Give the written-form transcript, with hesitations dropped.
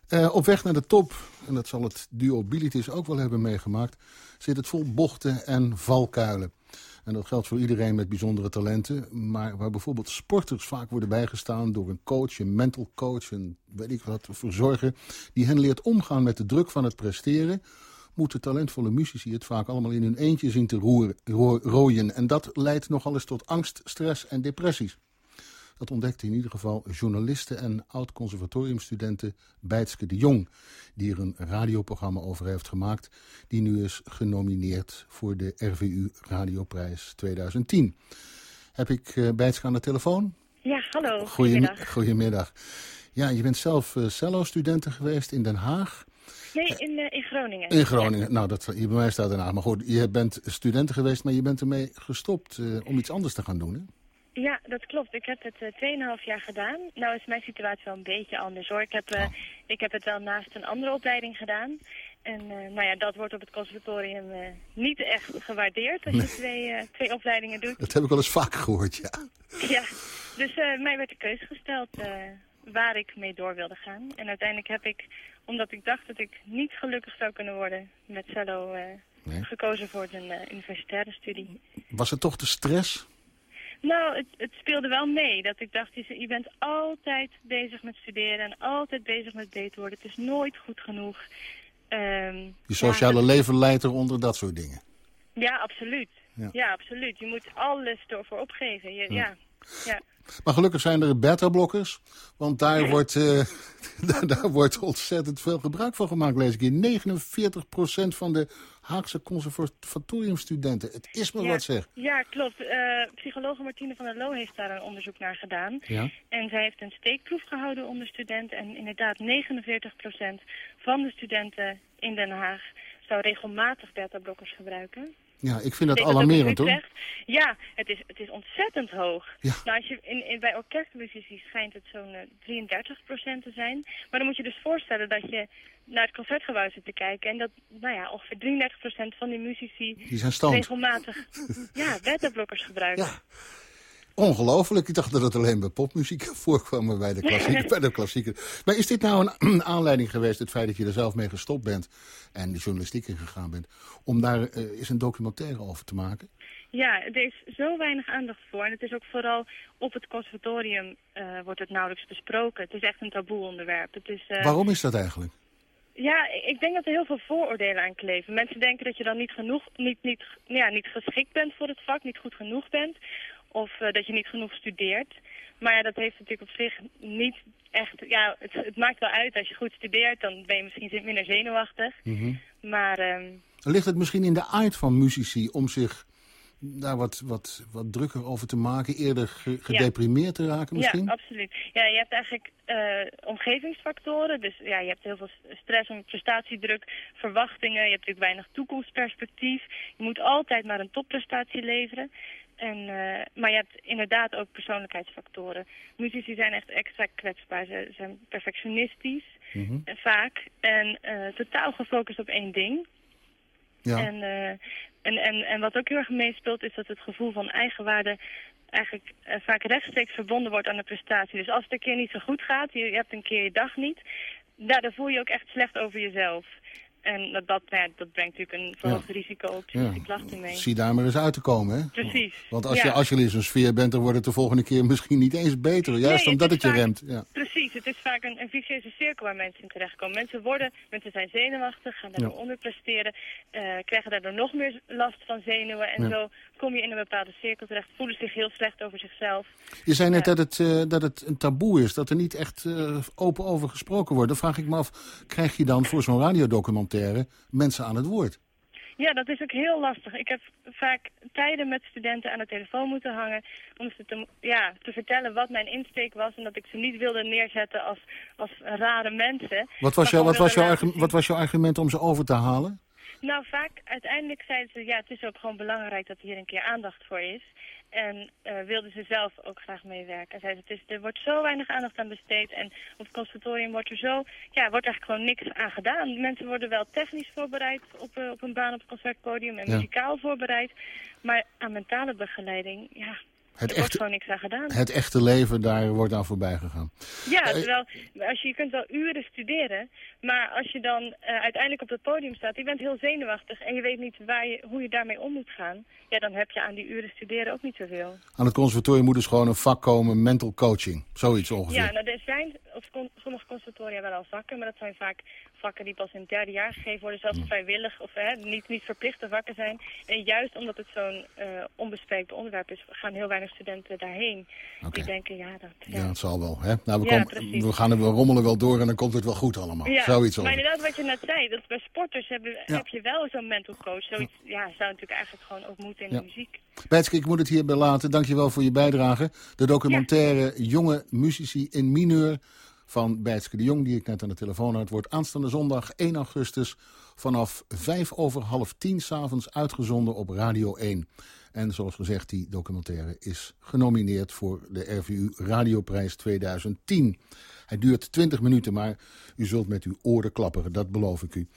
Op weg naar de top, en dat zal het duo Bilitis ook wel hebben meegemaakt, zit het vol bochten en valkuilen. En dat geldt voor iedereen met bijzondere talenten. Maar waar bijvoorbeeld sporters vaak worden bijgestaan door een coach, een mental coach, een weet ik wat, verzorger, die hen leert omgaan met de druk van het presteren, moeten talentvolle muzici het vaak allemaal in hun eentje zien te rooien. En dat leidt nogal eens tot angst, stress en depressies. Dat ontdekte in ieder geval journaliste en oud-conservatoriumstudente Bijtske de Jong, die er een radioprogramma over heeft gemaakt, die nu is genomineerd voor de RVU Radioprijs 2010. Heb ik Bijtske aan de telefoon? Ja, hallo. Goedemiddag. Goedemiddag. Ja, je bent zelf cello-studenten geweest in Den Haag. Nee, in Groningen. In Groningen. Ja. Nou, hier bij mij staat Den Haag. Maar goed, je bent studenten geweest, maar je bent ermee gestopt om iets anders te gaan doen, hè? Ja, dat klopt. Ik heb het 2,5 jaar gedaan. Nou is mijn situatie wel een beetje anders, hoor. Ik heb het wel naast een andere opleiding gedaan. En nou ja, dat wordt op het conservatorium niet echt gewaardeerd als je twee opleidingen doet. Dat heb ik wel eens vaak gehoord, ja. Ja, dus mij werd de keuze gesteld waar ik mee door wilde gaan. En uiteindelijk heb ik, omdat ik dacht dat ik niet gelukkig zou kunnen worden met cello, gekozen voor een universitaire studie. Was het toch de stress? Nou, het speelde wel mee. Dat ik dacht, je bent altijd bezig met studeren en altijd bezig met beter worden. Het is nooit goed genoeg. Je sociale leven leidt eronder, dat soort dingen. Ja, absoluut. Ja, absoluut. Je moet alles ervoor opgeven. Ja. Maar gelukkig zijn er beta-blokkers, want daar wordt ontzettend veel gebruik van gemaakt, lees ik hier. 49% van de Haagse conservatoriumstudenten. Het is me wat, zeg. Ja, klopt. Psychologe Martine van der Loo heeft daar een onderzoek naar gedaan. Ja? En zij heeft een steekproef gehouden onder studenten. En inderdaad, 49% van de studenten in Den Haag zou regelmatig beta-blokkers gebruiken. Ja, ik vind dat alarmerend, hoor. Ja, het is ontzettend hoog. Ja. Nou, als je bij orkestmuzici schijnt het zo'n 33% te zijn. Maar dan moet je dus voorstellen dat je naar het concertgebouw zit te kijken en dat, nou ja, ongeveer 33% van die muzici die zijn stoned. Regelmatig beta-blokkers gebruiken. Ja. Ongelooflijk. Ik dacht dat het alleen bij popmuziek voorkwam, bij de klassieker. Maar is dit nou een aanleiding geweest, het feit dat je er zelf mee gestopt bent en de journalistiek in gegaan bent, om daar eens een documentaire over te maken? Ja, er is zo weinig aandacht voor. En het is ook vooral op het conservatorium wordt het nauwelijks besproken. Het is echt een taboe onderwerp. Het is, waarom is dat eigenlijk? Ja, ik denk dat er heel veel vooroordelen aan kleven. Mensen denken dat je dan niet geschikt bent voor het vak, niet goed genoeg bent. Of dat je niet genoeg studeert. Maar ja, dat heeft natuurlijk op zich niet echt... Ja, het maakt wel uit. Als je goed studeert, dan ben je misschien minder zenuwachtig. Mm-hmm. Maar... Ligt het misschien in de aard van muzici om zich daar wat drukker over te maken? Eerder gedeprimeerd te raken misschien? Ja, absoluut. Ja, je hebt eigenlijk omgevingsfactoren. Dus ja, je hebt heel veel stress, prestatiedruk, verwachtingen. Je hebt natuurlijk weinig toekomstperspectief. Je moet altijd maar een topprestatie leveren. Maar je hebt inderdaad ook persoonlijkheidsfactoren. Muzici zijn echt extra kwetsbaar. Ze zijn perfectionistisch, vaak. En totaal gefocust op één ding. Ja. En wat ook heel erg meespeelt is dat het gevoel van eigenwaarde eigenlijk vaak rechtstreeks verbonden wordt aan de prestatie. Dus als het een keer niet zo goed gaat, je hebt een keer je dag niet, dan voel je ook echt slecht over jezelf. En dat brengt natuurlijk een verhoogd risico op psychische klachten mee. Zie daar maar eens uit te komen, hè? Precies. Want als je in zo'n sfeer bent, dan wordt het de volgende keer misschien niet eens beter. Juist omdat het je remt. Ja. Precies. Het is vaak een vicieuze cirkel waar mensen in terechtkomen. Mensen zijn zenuwachtig, gaan daardoor onderpresteren, krijgen daardoor nog meer last van zenuwen. En zo kom je in een bepaalde cirkel terecht, voelen zich heel slecht over zichzelf. Je zei net dat het een taboe is, dat er niet echt open over gesproken wordt. Dan vraag ik me af, krijg je dan voor zo'n radiodocumentaire mensen aan het woord? Ja, dat is ook heel lastig. Ik heb vaak tijden met studenten aan de telefoon moeten hangen om ze te vertellen wat mijn insteek was en dat ik ze niet wilde neerzetten als rare mensen. Wat was jouw argument om ze over te halen? Nou, vaak uiteindelijk zeiden ze, ja, het is ook gewoon belangrijk dat hier een keer aandacht voor is. En wilden ze zelf ook graag meewerken. En zeiden ze, er wordt zo weinig aandacht aan besteed. En op het conservatorium wordt eigenlijk gewoon niks aan gedaan. Mensen worden wel technisch voorbereid op een baan op het concertpodium en muzikaal voorbereid. Maar aan mentale begeleiding, Er wordt gewoon niks aan gedaan. Het echte leven, daar wordt aan voorbij gegaan. Ja, terwijl je kunt wel uren studeren, maar als je dan uiteindelijk op het podium staat, je bent heel zenuwachtig en je weet niet hoe je daarmee om moet gaan, ja, dan heb je aan die uren studeren ook niet zoveel. Aan het conservatorium moet dus gewoon een vak komen, mental coaching, zoiets ongeveer. Ja, nou, er zijn op sommige conservatoria wel al vakken, maar dat zijn vaak vakken die pas in het derde jaar gegeven worden, zelfs vrijwillig of niet verplichte vakken zijn. En juist omdat het zo'n onbespreekt onderwerp is, gaan heel weinig studenten daarheen. Die denken, ja, het zal wel. Hè? Nou, we rommelen wel door en dan komt het wel goed allemaal. Ja, zoiets maar inderdaad wat je net zei, dat bij sporters heb je wel zo'n mental coach. Zoiets zou natuurlijk eigenlijk gewoon ook moeten in de muziek. Bijtske, ik moet het hierbij laten. Dankjewel voor je bijdrage. De documentaire Jonge muzici in mineur van Bijtske de Jong, die ik net aan de telefoon had, wordt aanstaande zondag 1 augustus vanaf 9:05 s'avonds uitgezonden op Radio 1. En zoals gezegd, die documentaire is genomineerd voor de RVU Radioprijs 2010. Hij duurt 20 minuten, maar u zult met uw oren klapperen, dat beloof ik u.